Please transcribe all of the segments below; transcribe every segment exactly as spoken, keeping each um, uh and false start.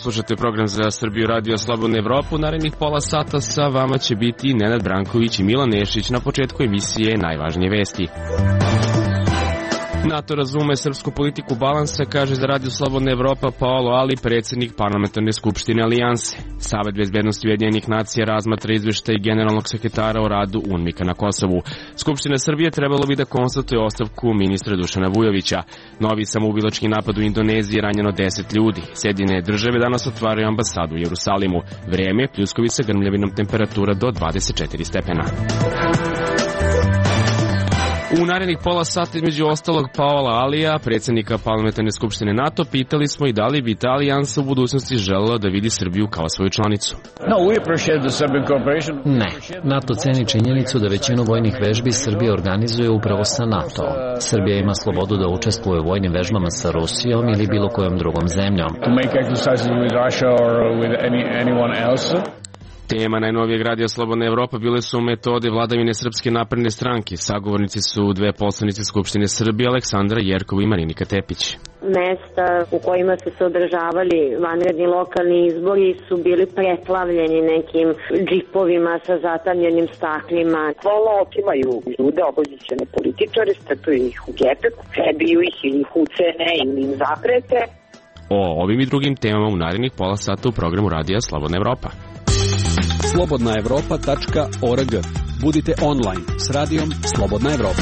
Slušate program za Srbiju Radio Slobodna Evropa. Narednih pola sata sa vama će biti Nenad Branković i Milan Nešić. Na početku emisije najvažnije vesti. NATO razume srpsku politiku balansa, kaže za Radio Slobodna Evropa Paolo Ali, predsjednik Parlamentarne skupštine Alijanse. Savet bezbednosti Ujedinjenih nacija razmatra izveštaj generalnog sekretara o radu UNMIK-a na Kosovu. Skupština Srbije trebalo bi da konstatuje ostavku ministra Dušana Vujovića. Novi samoubilački napad u Indoneziji, ranjeno deset ljudi. Sjedinjene države danas otvaraju ambasadu u Jerusalimu. Vreme, pljuskovica grmljavinom, temperatura do dvadeset četiri stepena. U narednih pola sata između ostalog Paola Alija, predsjednika Parlamentarne skupštine NATO, pitali smo i da li bi ta alijansa u budućnosti želela da vidi Srbiju kao svoju članicu. Ne, NATO ceni činjenicu da većinu vojnih vežbi Srbija organizuje upravo sa NATO. Srbija ima slobodu da učestvuje u vojnim vežbama sa Rusijom ili bilo kojom drugom zemljom. Tema najnovijeg Radija Slobodna Evropa bile su metode vladavine Srpske napredne stranke. Sagovornici su dve poslanice Skupštine Srbije, Aleksandra Jerkov i Marinika Tepić. Mesta u kojima su se održavali vanredni lokalni izbori su bili preplavljeni nekim džipovima sa zatamljenim staklima. Hvala otimaju ljude, opozicione političare, strpaju ih u gepek, prebiju ih ili ih ucene ili im zaprete. O ovim i drugim temama u narednih pola sata u programu Radija Slobodna Evropa. slobodna evropa tačka org. Budite online s radijom Slobodna Evropa.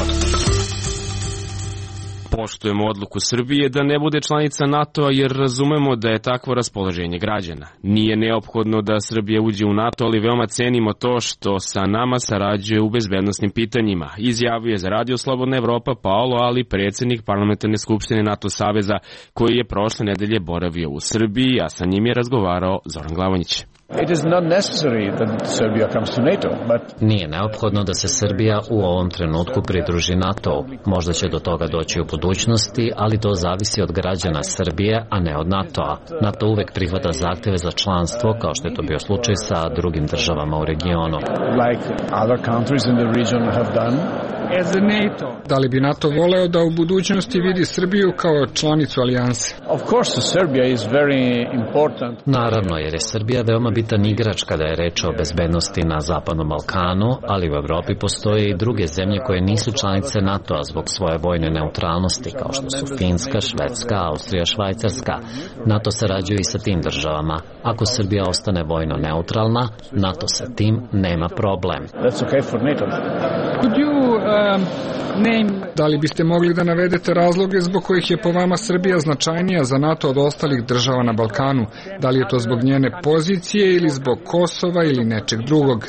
Poštujemo odluku Srbije da ne bude članica NATO-a jer razumemo da je takvo raspoloženje građana. Nije neophodno da Srbija uđe u NATO, ali veoma cenimo to što sa nama sarađuje u bezbednosnim pitanjima. Izjavio za Radio Slobodna Evropa Paolo Ali, predsjednik Parlamentarne skupštine NATO saveza, koji je prošle nedelje boravio u Srbiji, a sa njim je razgovarao Zoran Glavonjić. Nije neophodno da se Srbija u ovom trenutku pridruži NATO. Možda će do toga doći u budućnosti, ali to zavisi od građana Srbije, a ne od NATO-a. NATO uvek prihvata zahteve za članstvo, kao što je to bio slučaj sa drugim državama u regionu. Da li bi NATO voleo da u budućnosti vidi Srbiju kao članicu alijanse? Naravno, jer je Srbija veoma bitan igrač kada je reč o bezbednosti na Zapadnom Balkanu, ali u Evropi postoje i druge zemlje koje nisu članice NATO-a zbog svoje vojne neutralnosti, kao što su Finska, Švedska, Austrija, Švajcarska. NATO sarađuje i sa tim državama. Ako Srbija ostane vojno neutralna, NATO sa tim nema problem. Da li biste mogli da navedete razloge zbog kojih je po vama Srbija značajnija za NATO od ostalih država na Balkanu? Da li je to zbog njene pozicije ili zbog Kosova ili nečeg drugog?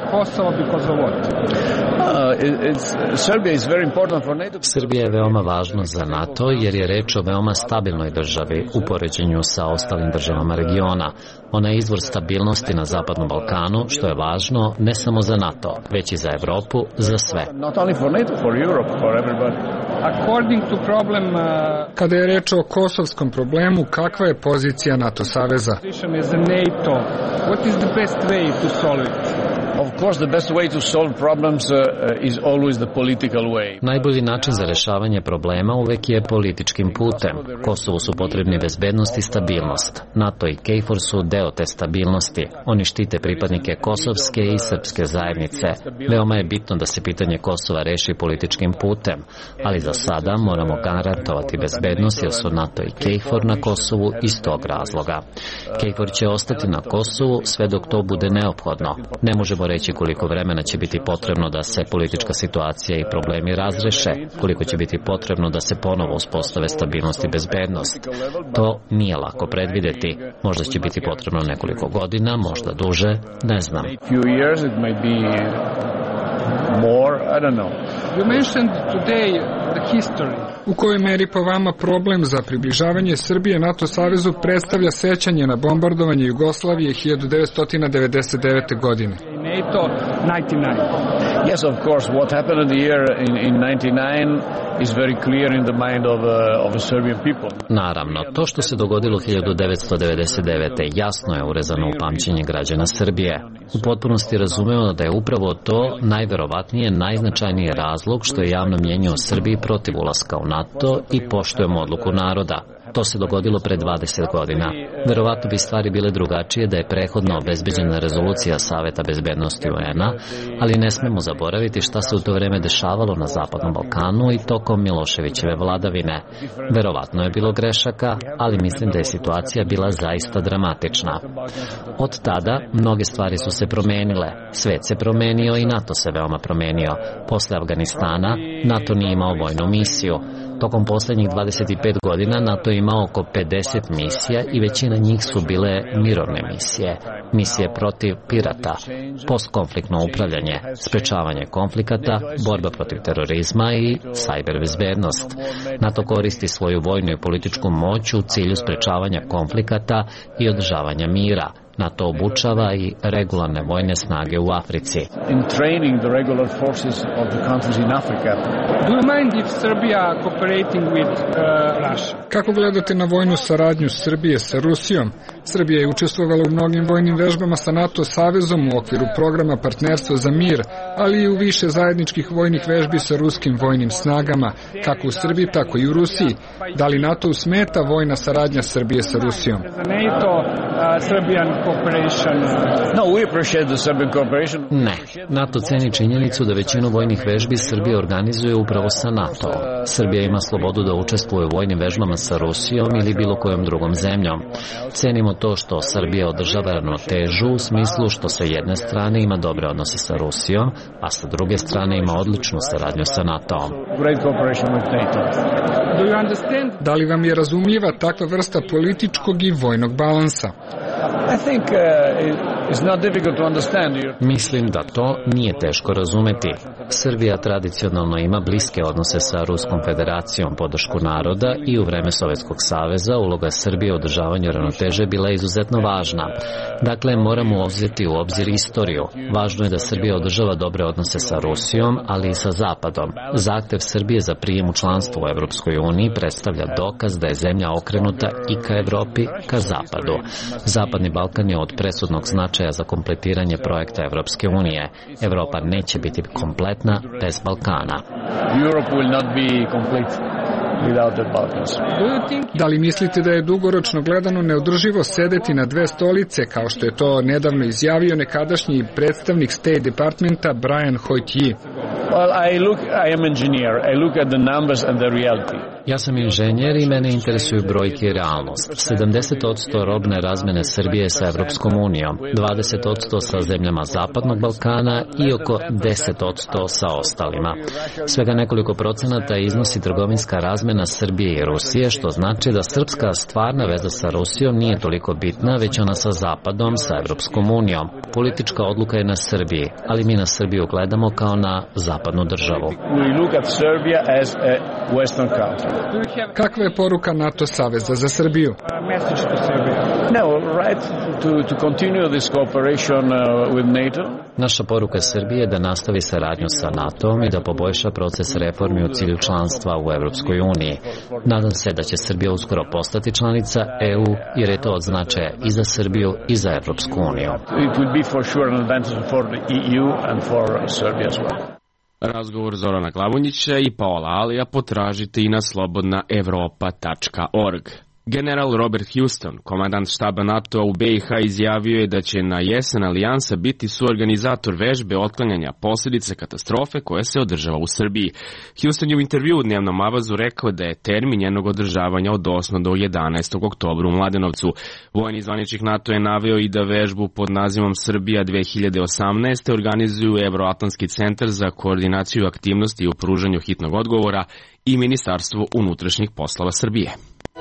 Srbija je veoma važna za NATO jer je reč o veoma stabilnoj državi u poređenju sa ostalim državama regiona. Ona je izvor stabilnosti na Zapadnom Balkanu, što je važno ne samo za NATO, već i za Evropu, za sve. Kada je reč o kosovskom problemu, kakva je pozicija NATO saveza? Najbolji način za rešavanje problema uvek je političkim putem. Kosovu su potrebni bezbednost i stabilnost. NATO i KFOR su deo te stabilnosti. Oni štite pripadnike kosovske i srpske zajednice. Veoma je bitno da se pitanje Kosova reši političkim putem, ali za sada moramo garantovati bezbednost jer su NATO i KFOR na Kosovu iz tog razloga. KFOR će ostati na Kosovu sve dok to bude neophodno. Ne možemo reći koliko vremena će biti potrebno da se politička situacija i problemi razreše, koliko će biti potrebno da se ponovo uspostave stabilnost i bezbednost. To nije lako predvideti. Možda će biti potrebno nekoliko godina, možda duže, ne znam. U kojoj meri po vama problem za približavanje Srbije NATO savezu predstavlja sećanje na bombardovanje Jugoslavije hiljadu devetsto devedeset devete. godine? Yes, of course, what happened here in, in ninety-nine is very clear in the mind of, uh, of the Serbian people. Naravno, to što se dogodilo hiljadu devetsto devedeset devete. jasno je urezano u pamćenje građana Srbije. U potpunosti razumeo da je upravo to najverovatnije najznačajniji razlog što je javno mnjenje o Srbiji protiv ulaska u NATO i poštujemo odluku naroda. To se dogodilo pre dvadeset godina. Verovatno bi stvari bile drugačije da je prethodno obezbeđena rezolucija Saveta bezbednosti U N-a, ali ne smemo zaboraviti šta se u to vreme dešavalo na Zapadnom Balkanu i tokom Miloševićeve vladavine. Verovatno je bilo grešaka, ali mislim da je situacija bila zaista dramatična. Od tada mnoge stvari su se promenile. Svet se promenio i NATO se veoma promenio. Posle Afganistana NATO nije imao vojnu misiju. Tokom poslednjih dvadeset pet godina NATO je imao oko pedeset misija i većina njih su bile mirovne misije. Misije protiv pirata, postkonfliktno upravljanje, sprečavanje konflikata, borba protiv terorizma i sajber bezbednost. NATO koristi svoju vojnu i političku moć u cilju sprečavanja konflikata i održavanja mira. NATO obučava i regularne vojne snage u Africi. In training the regular forces of the countries in Africa. Do you mind if Serbia cooperating with uh, Russia? Kako gledate na vojnu saradnju Srbije sa Rusijom? Srbija je učestvovala u mnogim vojnim vežbama sa NATO savezom u okviru programa Partnerstvo za mir, ali i u više zajedničkih vojnih vežbi sa ruskim vojnim snagama, kako u Srbiji, tako i u Rusiji. Da li NATO smeta vojna saradnja Srbije sa Rusijom? NATO, uh, Serbian No, we appreciate the Serbian cooperation. Ne. NATO ceni činjenicu da većinu vojnih vežbi Srbija organizuje upravo sa NATO. Srbija ima slobodu da učestvuje u vojnim vežbama sa Rusijom ili bilo kojom drugom zemljom. Cenimo to što Srbija održava ravnotežu u smislu što sa jedne strane ima dobre odnose sa Rusijom, a sa druge strane ima odličnu saradnju sa NATO-om. Da li vam je razumljiva takva vrsta političkog i vojnog balansa? I think uh, it's not difficult to understand. Mislim da to nije teško razumeti. Srbija tradicionalno ima bliske odnose sa Ruskom federacijom, podršku naroda i u vreme Sovjetskog saveza uloga Srbije u održavanju ravnoteže bila je izuzetno važna. Dakle, moramo uzeti u obzir istoriju. Važno je da Srbija održava dobre odnose sa Rusijom, ali i sa Zapadom. Zahtev Srbije za prijem u članstvo u Evropskoj uniji predstavlja dokaz da je zemlja okrenuta i ka Evropi, ka Zapadu. Zapadni Balkan je od presudnog značaja za kompletiranje projekta Evropske unije. Evropa neće biti kompletna bez Balkana. Europe will not be complete without the Balkans. Da li mislite da je dugoročno gledano neodrživo sedeti na dve stolice, kao što je to nedavno izjavio nekadašnji predstavnik State Departmenta Brian Hoyt-Yi? Well, I look, I am engineer. I look at the numbers and the reality. Ja sam inženjer i mene interesuju brojke i realnost. sedamdeset posto robne razmene Srbije sa Evropskom unijom, dvadeset posto sa zemljama Zapadnog Balkana i oko deset posto sa ostalima. Svega nekoliko procenata iznosi trgovinska razmena Srbije i Rusije, što znači da srpska stvarna veza sa Rusijom nije toliko bitna, već ona sa Zapadom, sa Evropskom unijom. Politička odluka je na Srbiji, ali mi na Srbiju gledamo kao na zapadnu državu. We look at Serbia as a Western country. Kakva je poruka NATO saveza za Srbiju? No, right to to continue this cooperation uh, with NATO. Naša poruka Srbije je da nastavi saradnju sa NATO-om i da poboljša proces reformi u cilju članstva u Evropskoj uniji. Nadam se da će Srbija uskoro postati članica E U, jer je to od značaja i za Srbiju i za Evropsku uniju. It will be for sure an advantage for the E U and for Serbia as well. Razgovor Zorana Glavonjića i Paola Alija potražite i na slobodna evropa tačka org. General Robert Houston, komandant štaba NATO-a u B i H, izjavio je da će na jesen alijansa biti suorganizator vežbe otklanjanja posljedice katastrofe koja se održava u Srbiji. Houston je u intervju u dnevnom avazu rekao da je termin njenog održavanja od osmog do jedanaestog oktobra u Mladenovcu. Vojni zvaničnik NATO je naveo i da vežbu pod nazivom Srbija dve hiljade osamnaeste organizuju Evroatlantski centar za koordinaciju aktivnosti u pružanju hitnog odgovora i Ministarstvo unutrašnjih poslova Srbije.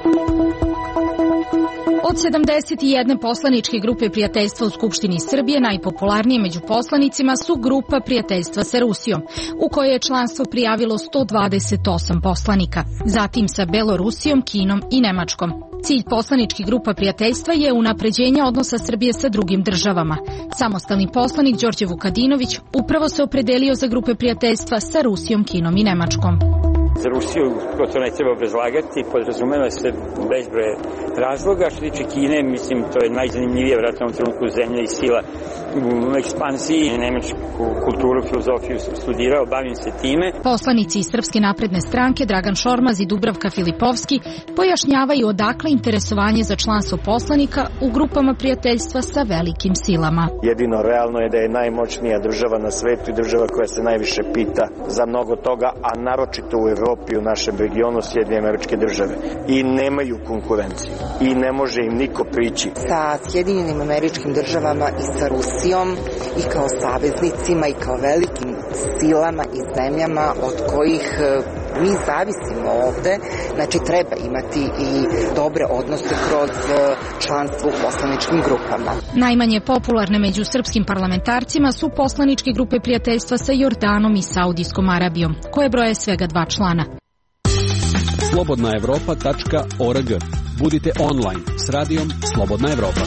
Od sedamdeset jedne poslaničke grupe prijateljstva u Skupštini Srbije, najpopularnije među poslanicima su Grupa prijateljstva sa Rusijom, u kojoj je članstvo prijavilo sto dvadeset osam poslanika, zatim sa Belorusijom, Kinom i Nemačkom. Cilj poslaničkih grupa prijateljstva je unapređenje odnosa Srbije sa drugim državama. Samostalni poslanik Đorđe Vukadinović upravo se opredelio za grupe prijateljstva sa Rusijom, Kinom i Nemačkom. Za Rusiju to ne treba obrazlagati, podrazumeva se bezbroj razloga. Što tiče Kine, mislim, to je najzanimljivije vratno u trenutku zemlje i sila u ekspansiji. Nemačku kulturu, filozofiju sam studirao, bavim se time. Poslanici iz Srpske napredne stranke Dragan Šormaz i Dubravka Filipovski pojašnjavaju odakle interesovanje za članstvo poslanika u grupama prijateljstva sa velikim silama. Jedino realno je da je najmoćnija država na svetu i država koja se najviše pita za mnogo toga, a naročito u Evropi, u našem regionu, Sjedinjene Američke Države. I nemaju konkurenciju. I ne može im niko prići. Sa Sjedinjenim Američkim Državama i sa Rusijom i kao saveznicima i kao velikim silama i zemljama od kojih mi zavisimo ovde, znači treba imati i dobre odnose kroz članstvo u poslaničkim grupama. Najmanje popularne među srpskim parlamentarcima su poslaničke grupe prijateljstva sa Jordanom i Saudijskom Arabijom, koje broje svega dva člana. slobodna evropa tačka org. Budite online s radijom Slobodna Evropa.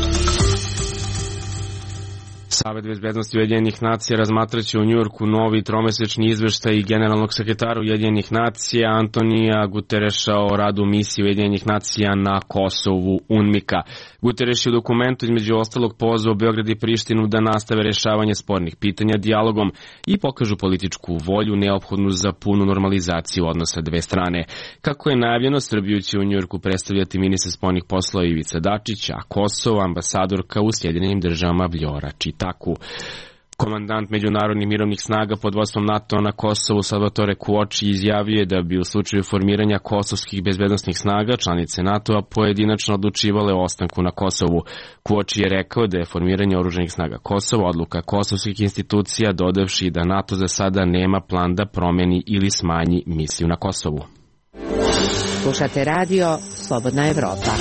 Savet bezbednosti Ujedinjenih nacija razmatraće u Njujorku novi tromesečni izveštaj generalnog sekretara Ujedinjenih nacija Antonija Gutereša o radu misije Ujedinjenih nacija na Kosovu UNMIKA. Gutereš je u dokumentu između ostalog pozvao Beograd i Prištinu da nastave rešavanje spornih pitanja dijalogom i pokažu političku volju neophodnu za punu normalizaciju odnosa dve strane. Kako je najavljeno, Srbiju će u Njujorku predstavljati ministar spoljnih poslova Ivica Dačić, a Kosovo ambasadorka u Sjedinjenim državama Vljora Čitaku. Komandant međunarodnih mirovnih snaga pod vodstvom NATO na Kosovu Salvatore Kuoči izjavio je da bi u slučaju formiranja kosovskih bezbednosnih snaga članice NATO-a pojedinačno odlučivale o ostanku na Kosovu. Kuoči je rekao da je formiranje oružanih snaga Kosova odluka kosovskih institucija, dodavši da NATO za sada nema plan da promeni ili smanji misiju na Kosovu. Slušate radio Slobodna Evropa.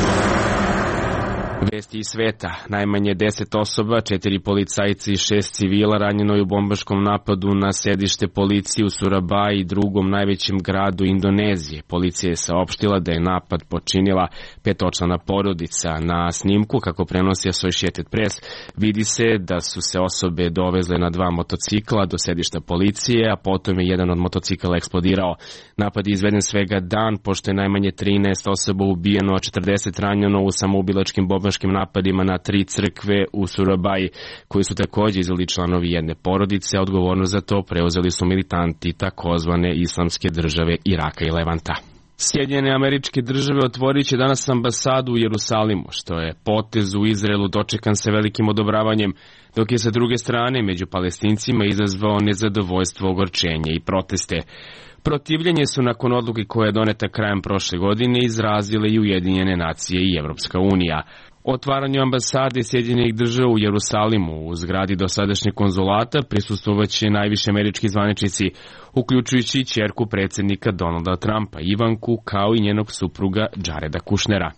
Vesti iz sveta. Najmanje deset osoba, četiri policajci i šest civila ranjeno je u bombaškom napadu na sedište policije u Surabaji, drugom najvećem gradu Indonezije. Policija je saopštila da je napad počinila petočlana porodica. Na snimku, kako prenosi Associated Press, vidi se da su se osobe dovezle na dva motocikla do sedišta policije, a potom je jedan od motocikala eksplodirao. Napad je izveden svega dan, pošto je najmanje trinaest osoba ubijeno, a četrdeset ranjeno u samoubilačkim bombaškim napadima na tri crkve u Surabaji, koji su takođe izveli članovi jedne porodice, a odgovornost za to preuzeli su militanti takozvane islamske države Iraka i Levanta. Sjedinjene Američke Države otvorit će danas ambasadu u Jerusalimu, što je potez u Izraelu dočekan sa velikim odobravanjem, dok je sa druge strane među Palestincima izazvao nezadovoljstvo, ogorčenje i proteste. Protivljenje su nakon odluke koja je doneta krajem prošle godine izrazile i Ujedinjene nacije i Evropska unija. Otvaranju ambasade Sjedinjenih Država u Jerusalimu u zgradi dosadašnjeg konzulata prisustvovaće najviši američki zvaničnici, uključujući ćerku predsjednika Donalda Trumpa, Ivanku, kao i njenog supruga Jareda Kušnera.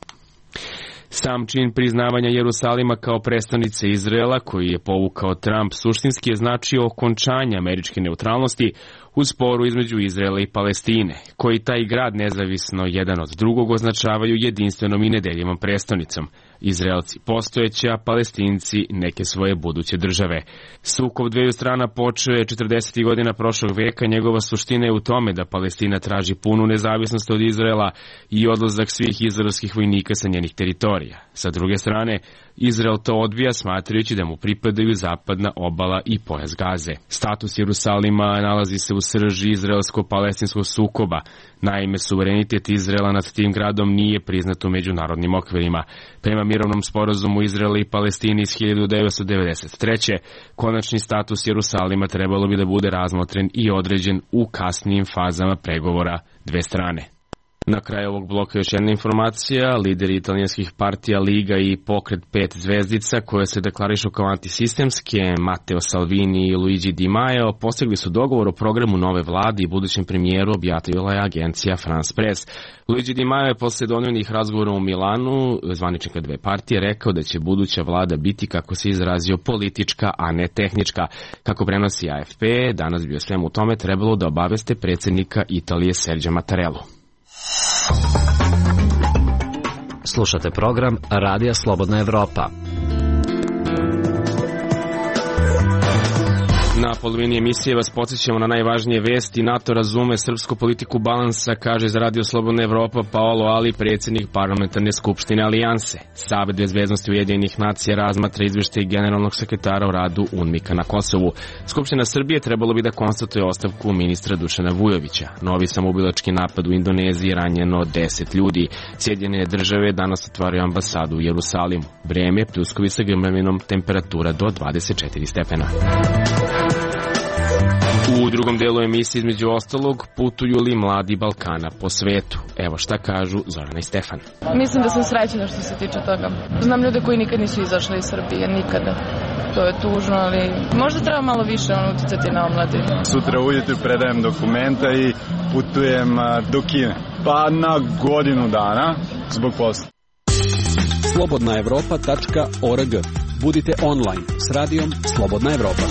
Sam čin priznavanja Jerusalima kao prestonice Izraela, koji je povukao Trump, suštinski je značio okončanje američke neutralnosti u sporu između Izraela i Palestine, koji taj grad nezavisno jedan od drugog označavaju jedinstvenom i nedeljivom prestonicom. Izraelci postojeće, a Palestinci neke svoje buduće države. Sukob dveju strana počeo je četrdesetih godina prošlog veka, njegova suština je u tome da Palestina traži punu nezavisnost od Izraela i odlazak svih izraelskih vojnika sa njenih teritorija. Sa druge strane, Izrael to odbija smatrajući da mu pripadaju zapadna obala i pojas Gaze. Status Jerusalima nalazi se u srži izraelsko-palestinskog sukoba. Naime, suverenitet Izraela nad tim gradom nije priznat u međunarodnim okvirima. Prema mirovnom sporazumu Izraela i Palestine iz hiljadu devetsto devedeset treće. konačni status Jerusalima trebalo bi da bude razmotren i određen u kasnijim fazama pregovora dve strane. Na kraju ovog bloka još jedna informacija. Lideri italijanskih partija Liga i Pokret pet zvezdica, koje se deklarišu kao antisistemske, Matteo Salvini i Luigi Di Maio, postigli su dogovor o programu nove vlade i budućem premijeru, objavila je agencija France Press. Luigi Di Maio je posle donojnih razgovora u Milanu, zvaničnika dve partije, rekao da će buduća vlada biti, kako se izrazio, politička, a ne tehnička. Kako prenosi A F P, danas bi o svemu tome trebalo da obaveste predsjednika Italije Sergio Mattarellu. Slušate program Radija Slobodna Evropa. Na polovini emisije vas podsjećamo na najvažnije vesti. NATO razume srpsku politiku balansa, kaže za Radio Slobodna Evropa Paolo Ali, predsjednik parlamentarne skupštine Alijanse. Savet bezbednosti Ujedinjenih nacija razmatra izveštaj generalnog sekretara o radu UNMIK-a na Kosovu. Skupština Srbije trebalo bi da konstatuje ostavku ministra Dušana Vujovića. Novi samoubilački napad u Indoneziji, ranjeno deset ljudi. Sjedinjene države danas otvaraju ambasadu u Jerusalimu. Vreme, pljuskovi sa grmljavinom, temperatura do dvadeset četiri stepena. U drugom delu emisije između ostalog putuju li mladi Balkana po svetu. Evo šta kažu Zorana i Stefan. Mislim da sam srećna što se tiče toga. Znam ljude koji nikad nisu izašli iz Srbije, nikada. To je tužno, ali možda treba malo više ono uticati na omladinu. Sutra ujutru predajem dokumenta i putujem do Kine. Pa na godinu dana zbog posla. slobodna evropa tačka org. Budite online s radijom Slobodna Evropa.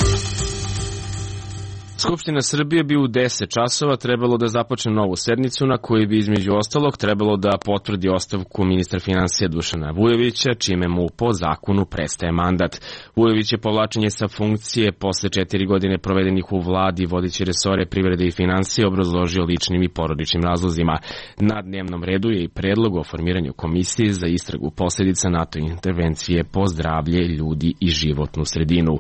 Skupština Srbije bi u deset časova trebalo da započne novu sednicu na kojoj bi između ostalog trebalo da potvrdi ostavku ministra finansija Dušana Vujovića, čime mu po zakonu prestaje mandat. Vujović je povlačenje sa funkcije posle četiri godine provedenih u vladi vodeći resore privrede i finansije obrazložio ličnim i porodičnim razlozima. Na dnevnom redu je i predlog o formiranju komisije za istragu posljedica NATO intervencije po zdravlje ljudi i životnu sredinu.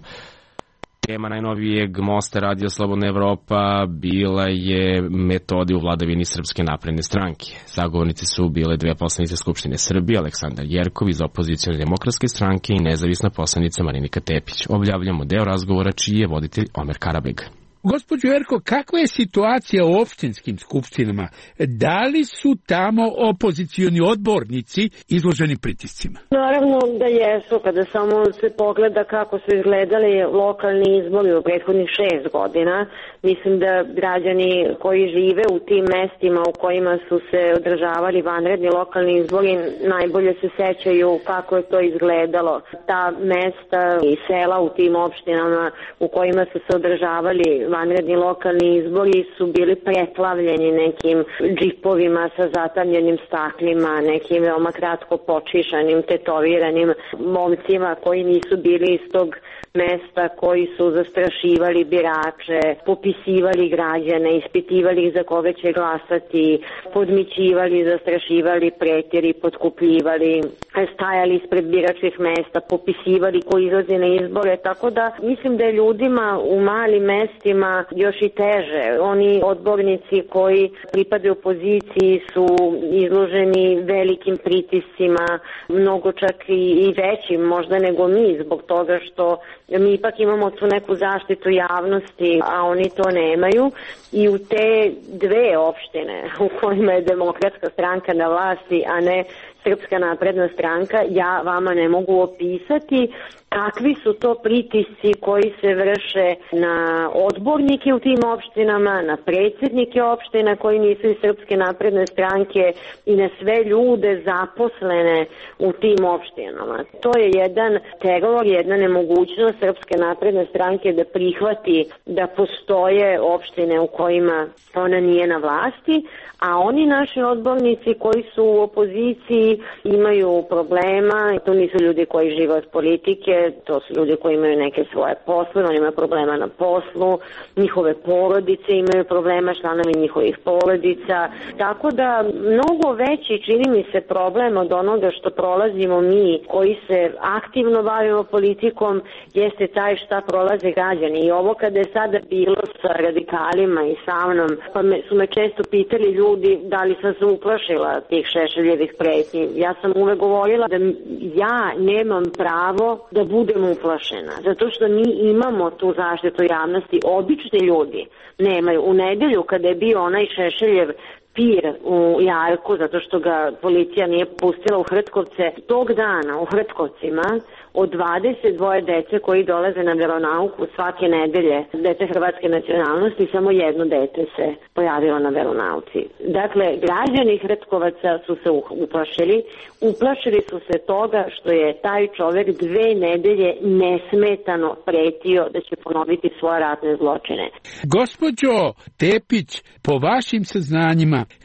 Tema najnovijeg mosta Radio Slobodna Evropa bila je metode u vladavini Srpske napredne stranke. Zagovornice su bile dve poslanice Skupštine Srbije, Aleksandar Jerkov iz opozicione demokratske stranke i nezavisna poslanica Marinika Tepić. Objavljamo deo razgovora čiji je voditelj Omer Karabeg. Gospođo Jerko, kakva je situacija u opštinskim skupštinama? Da li su tamo opozicioni odbornici izloženi pritiscima? Naravno da jesu, kada samo se pogleda kako su izgledali lokalni izbori u prethodnih šest godina. Mislim da građani koji žive u tim mestima u kojima su se održavali vanredni lokalni izbori najbolje se sećaju kako je to izgledalo. Ta mesta i sela u tim opštinama u kojima su se održavali vanredni lokalni izbori su bili preplavljeni nekim džipovima sa zatamljenim staklima, nekim veoma kratko počišanim, tetoviranim momcima koji nisu bili iz tog mesta, koji su zastrašivali birače, popisivali građane, ispitivali ih za koga će glasati, podmićivali, zastrašivali, pretjeri, potkupljivali, stajali ispred biračkih mesta, popisivali ko izlazi na izbore, tako da mislim da je ljudima u malim mestima još i teže. Oni odbornici koji pripadaju opoziciji su izloženi velikim pritiscima, mnogo čak i, i većim možda nego mi, zbog toga što mi ipak imamo tu neku zaštitu javnosti, a oni to nemaju. I u te dve opštine u kojima je Demokratska stranka na vlasti, a ne Srpska napredna stranka, ja vama ne mogu opisati kakvi su to pritisci koji se vrše na odbornike u tim opštinama, na predsjednike opština koji nisu iz Srpske napredne stranke i na sve ljude zaposlene u tim opštinama. To je jedan teror, jedna nemogućnost Srpske napredne stranke da prihvati da postoje opštine u kojima ona nije na vlasti, a oni naši odbornici koji su u opoziciji imaju problema, to nisu ljudi koji žive od politike, to su ljudi koji imaju neke svoje poslove, oni imaju problema na poslu, njihove porodice imaju problema, članovi njihovih porodica, tako da mnogo veći čini mi se problem od onoga što prolazimo mi koji se aktivno bavimo politikom jeste taj šta prolaze građani. I ovo kada je sada bilo sa radikalima i sa mnom, pa me, su me često pitali ljudi da li sam se uplašila tih Šešeljevih pretnji. Ja sam uvek govorila da ja nemam pravo da budem uplašena, zato što mi imamo tu zaštitu javnosti, obični ljudi nemaju. U nedelju kada je bio onaj Šešeljev pir u Jarku, zato što ga policija nije pustila u Hrtkovce, tog dana u Hrtkovcima od dvadeset dva dece koji dolaze na veronauku svake nedelje, dece hrvatske nacionalnosti, samo jedno dete se pojavilo na veronauci. Dakle, građani Hrtkovaca su se uplašili, uplašili su se toga što je taj čovek dve nedelje nesmetano pretio da će ponoviti svoje ratne zločine. Gospođo Tepić, po vašim saznanjima,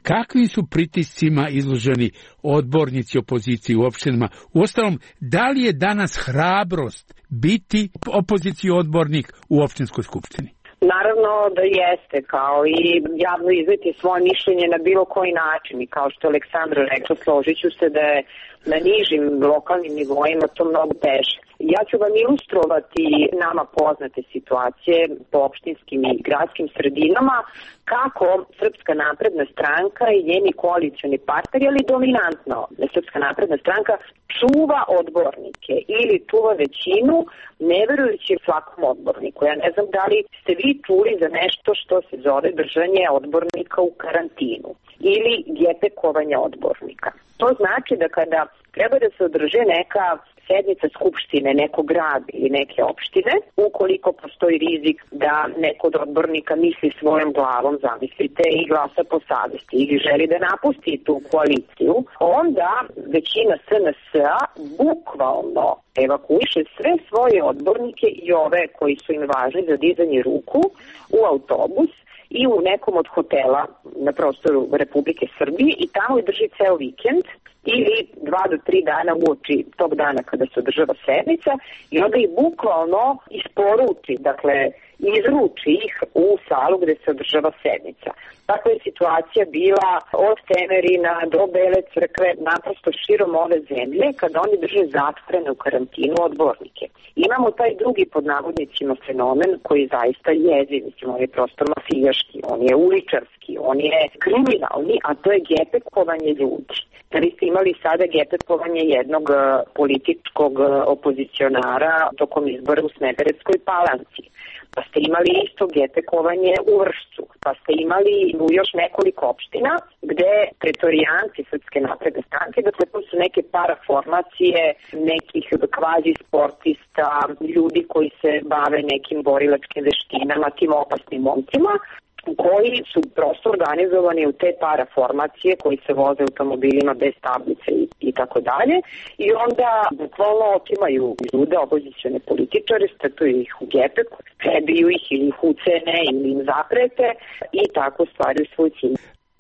kakvim su pritiscima izloženi odbornici opozicije u opštinama? Uostalom, da li je danas hrabrost biti opoziciji odbornik u opštinskoj skupštini? Naravno da jeste, kao i javno izneti svoje mišljenje na bilo koji način i kao što je Aleksandra rekla, složit ću se da je na nižim lokalnim nivoima to mnogo teže. Ja ću vam ilustrovati nama poznate situacije po opštinskim i gradskim sredinama kako Srpska napredna stranka i njeni koalicioni partneri, ali dominantno Srpska napredna stranka čuva odbornike ili čuva većinu ne verujući svakom odborniku. Ja ne znam da li ste vi čuli za nešto što se zove držanje odbornika u karantinu ili gepekovanje odbornika. To znači da kada treba da se održe neka sednica skupštine nekog grada ili neke opštine, ukoliko postoji rizik da neko od odbornika misli svojom glavom, zamislite, i glasa po savesti ili želi da napusti tu koaliciju, onda većina S N S-a bukvalno evakuiše sve svoje odbornike i ove koji su im važni za dizanje ruku u autobus i u nekom od hotela na prostoru Republike Srbije i tamo i drži ceo vikend ili dva do tri dana uoči tog dana kada se održava sednica i onda ih bukvalno isporuči, dakle izruči ih u salu gde se održava sednica. Takva je situacija bila od Temerina do Bele crkve, naprosto širom ove zemlje, kada oni drže zatvorene u karantinu odbornike. Imamo taj drugi pod navodnicima fenomen koji zaista jezi, mislim, on je prosto mafijaški, on je uličarski, on je kriminalni, a to je gepekovanje ljudi. Da vi ste imali sada gepekovanje jednog političkog opozicionara tokom izbora u Smederevskoj Palanci. Pa ste imali isto gepekovanje u Vršcu, pa ste imali u još nekoliko opština gde pretorijanci Srpske napredne stranke, dakle to su neke paraformacije nekih kvazi sportista, ljudi koji se bave nekim borilačkim veštinama, tim opasnim momcima, koji su prosto organizovani u te paraformacije koji se voze automobilima bez tablice i, i tako dalje i onda bukvalno otimaju ljude, opozicione političare, statuju ih u gepek, prebiju ih ili ih ucene ili im zaprete i tako stvaraju svoj cilj.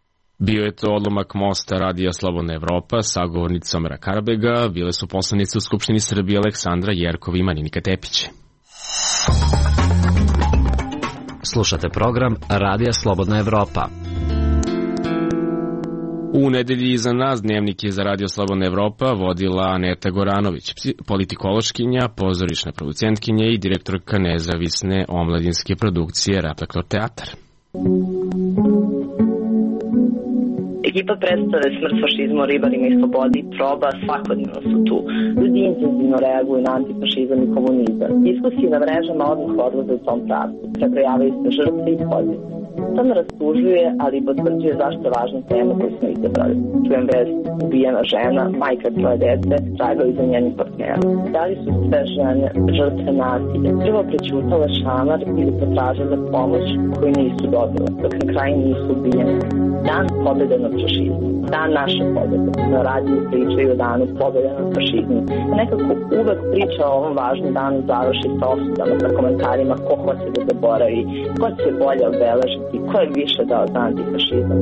Bio je to odlomak mosta Radija Slobodna Evropa sa govornicom Omera Karabega, bile su poslanice u Skupštini Srbije Aleksandra Jerkov i Marinika Tepić. Slušate program Radija Slobodna Evropa. U nedelji iza nas dnevnik je za Radio Slobodna Evropa vodila Aneta Goranović, politikološkinja, pozorišna producentkinja i direktorka nezavisne omladinske produkcije Reflektor teatar. Ekipa predstave Smrt fašizmu, ribarima i slobodi proba svakodnevno su tu. Ljudi intenzivno reaguju na antifašizam i komunizam. Diskusije na mrežama odmah odlaze u tom pravcu. Prebrojavaju se žrtve i pozicije. To me rastužuje, ali potvrđuje zašto je važna tema koju smo izabrali. Čujem vest, ubijena žena, majka troje dece, tragovi za njenim partnerom. Da li su sve žene žrtve nasilja? Prvo prećutale šamar ili potražile pomoć koju nisu dobile, dok na kraju nisu ubijene. Dan pobjede nad fašizmom. Dan naše pobjede. Na radiju pričaju o danu pobjede nad fašizmom. Nekako uvek priča o ovom važnom danu završi sa osudama, sa komentarima ko hoće da zaboravi, ko će bolje obeležiti, ko je više dao za antifašizam.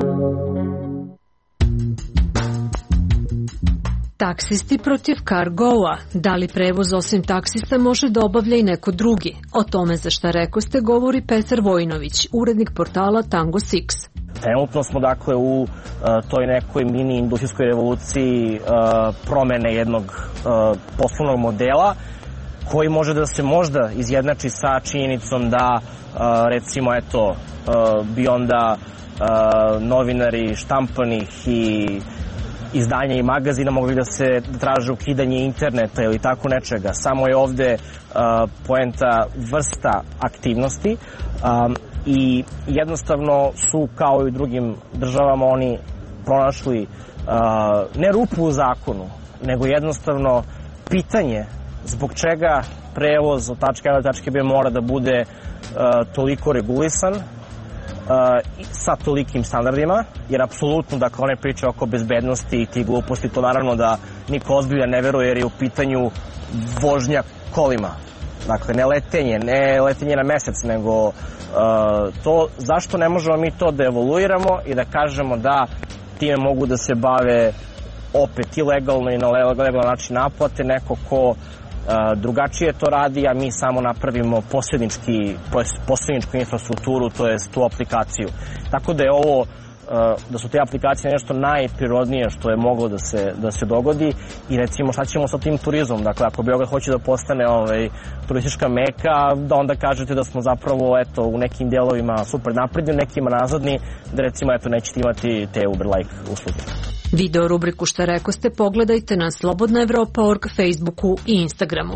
Taksisti protiv Cargoa. Da li prevoz osim taksista može da obavlja i neko drugi? O tome za šta reko ste govori Petar Vojinović, urednik portala Tango Six. Trenutno smo dakle u uh, toj nekoj mini industrijskoj revoluciji uh, promene jednog uh, poslovnog modela koji može da se možda izjednači sa činjenicom da uh, recimo eto uh, bi onda uh, novinari štampanih i izdanja i magazina mogli da se traže ukidanje interneta ili tako nečega. Samo je ovde uh, poenta vrsta aktivnosti um, i jednostavno su kao i u drugim državama oni pronašli uh, ne rupu u zakonu, nego jednostavno pitanje zbog čega prevoz od tačke A do tačke B mora da bude uh, toliko regulisan uh, sa tolikim standardima, jer apsolutno, dakle, one priče oko bezbednosti i tih gluposti, to naravno da niko ozbilja ne veruje, jer je u pitanju vožnja kolima. Dakle, ne letenje, ne letenje na mesec, nego uh, to zašto ne možemo mi to da evoluiramo i da kažemo da time mogu da se bave opet i legalno i na legalan način naplate neko ko Uh, drugačije to radi, a mi samo napravimo posrednički, posredničku infrastrukturu, to jest tu aplikaciju. Tako da je ovo, uh, da su te aplikacije nešto najprirodnije što je moglo da se, da se dogodi i recimo šta ćemo sa tim turizmom. Dakle, ako Beograd hoće da postane ovaj, turistička meka, da onda kažete da smo zapravo eto, u nekim delovima super napredni, u nekima nazadni, da recimo eto, nećete imati te Uber-like usluge. Video rubriku Šta rekoste pogledajte na slobodna evropa tačka org, Facebooku i Instagramu.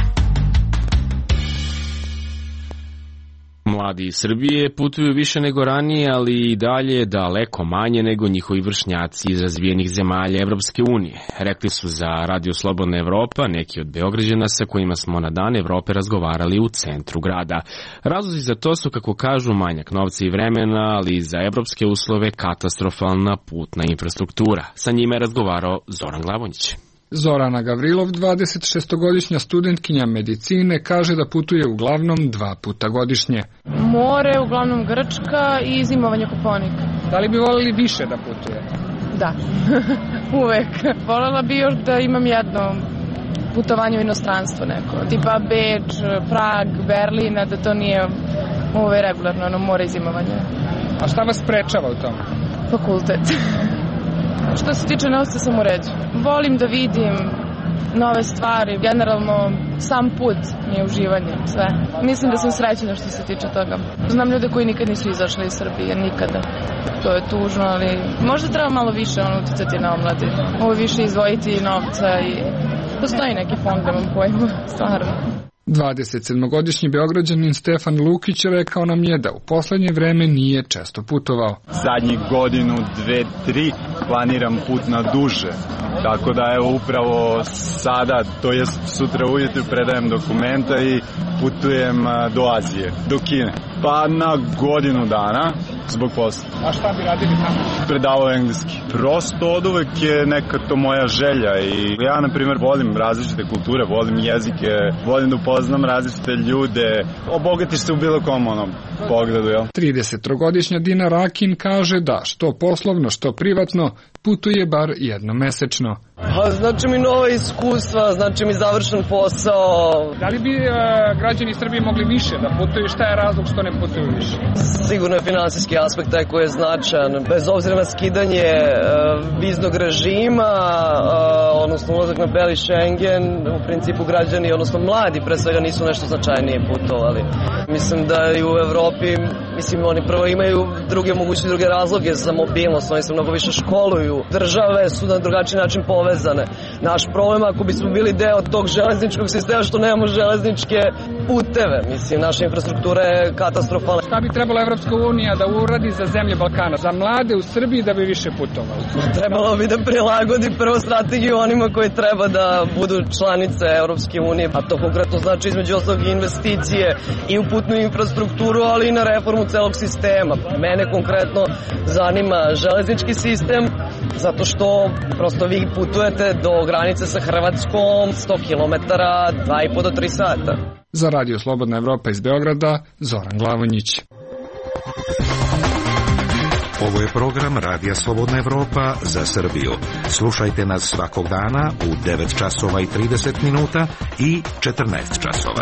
Mladi iz Srbije putuju više nego ranije, ali i dalje daleko manje nego njihovi vršnjaci iz razvijenih zemalja Evropske unije. Rekli su za Radio Slobodna Evropa neki od Beograđana sa kojima smo na Dan Evrope razgovarali u centru grada. Razlozi za to su, kako kažu, manjak novca i vremena, ali i za evropske uslove katastrofalna putna infrastruktura. Sa njima je razgovarao Zoran Glavonjić. Zorana Gavrilov, dvadesetšestogodišnja studentkinja medicine, kaže da putuje uglavnom dva puta godišnje. More, uglavnom Grčka i zimovanje Koponik. Da li bi voljeli više da putujete? Da, uvek. Voljela bi još da imam jedno putovanje u inostranstvo neko, tipa Beč, Prag, Berlin, da to nije ove regularno, ono more i zimovanje. A šta vas sprečava u tome? Fakultet. Što se tiče novca sam u redu. Volim da vidim nove stvari, generalno sam put mi je uživanje, sve. Mislim da sam srećna što se tiče toga. Znam ljude koji nikad nisu izašli iz Srbije, nikada. To je tužno, ali možda treba malo više ono uticati na omladi. Ovo više izdvojiti novca i postoji neki fond, nemam pojma, stvarno. dvadesetsedmogodišnji Beograđanin Stefan Lukić rekao nam je da u poslednje vreme nije često putovao. Zadnjih godinu, dve, tri planiram put na duže. Tako da evo upravo sada, to jest sutra ujutru predajem dokumenta i putujem do Azije, do Kine. Pa na godinu dana zbog posla. A šta bi radili tamo? Predavao engleski. Prosto od uvek je neka to moja želja i ja na primjer volim različite kulture, volim jezike, volim da upoznam različite ljude, obogatiš se u bilo kom onom pogledu, jel? tridesettrogodišnja Dina Rakin kaže da što poslovno, što privatno putuje bar jednomesečno. Pa znači mi nova iskustva, znači mi završen posao. Da li bi e, građani Srbije mogli više da putuju? Šta je razlog što ne putuju više? Sigurno je finansijski aspekt taj koji je značajan. Bez obzira na skidanje e, viznog režima, e, odnosno ulazak na beli Schengen, u principu građani, odnosno mladi pre svega nisu nešto značajnije putovali. Mislim da i u Evropi, mislim oni prvo imaju druge mogućnosti, druge razloge za mobilnost, oni se mnogo više školuju. Države su na drugačiji način povezane. Naš problem ako bismo bili deo tog železničkog sistema što nemamo železničke puteve. Mislim, naša infrastruktura je katastrofalna. Šta bi trebala Evropska unija da uradi za zemlje Balkana, za mlade u Srbiji da bi više putovali? Trebalo bi da prilagodi prvo strategiju onima koji treba da budu članice Evropske unije, a to konkretno znači između ostalog investicije i u putnu infrastrukturu, ali i na reformu celog sistema. Mene konkretno zanima železnički sistem, zato što prosto vi putujete do granice sa Hrvatskom sto kilometara, dva i po do tri sata. Za Radio Slobodna Evropa iz Beograda, Zoran Glavonjić. Ovo je program Radija Slobodna Evropa za Srbiju. Slušajte nas svakog dana u devet časova i trideset minuta i četrnaest časova.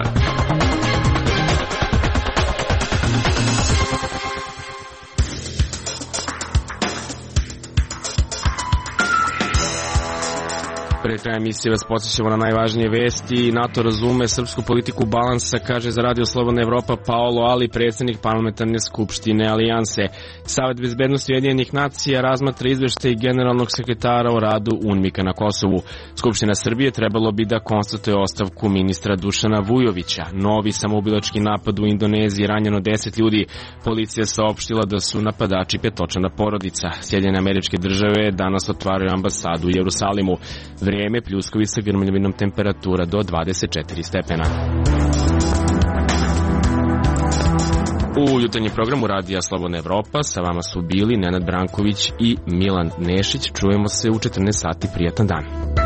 Pre kraja emisije vas podsjećamo na najvažnije vesti. NATO razume srpsku politiku balansa, kaže za Radio Slobodna Evropa Paolo Ali, predsjednik parlamentarne skupštine Alijanse. Savet bezbednosti Ujedinjenih nacija razmatra izveštaj generalnog sekretara o radu UNMIK-a na Kosovu. Skupština Srbije trebalo bi da konstatuje ostavku ministra Dušana Vujovića. Novi samoubilački napad u Indoneziji, ranjeno deset ljudi. Policija saopštila da su napadači petočlana porodica. Sjedinjene Američke Države danas otvaraju ambasadu u Jerusalimu. Vrijeme pljuskovica, grmljavinom, temperatura do dvadeset četiri stepena. U jutarnjem programu Radija Slobodna Evropa sa vama su bili Nenad Branković i Milan Nešić. Čujemo se u četrnaest sati. Prijatan dan.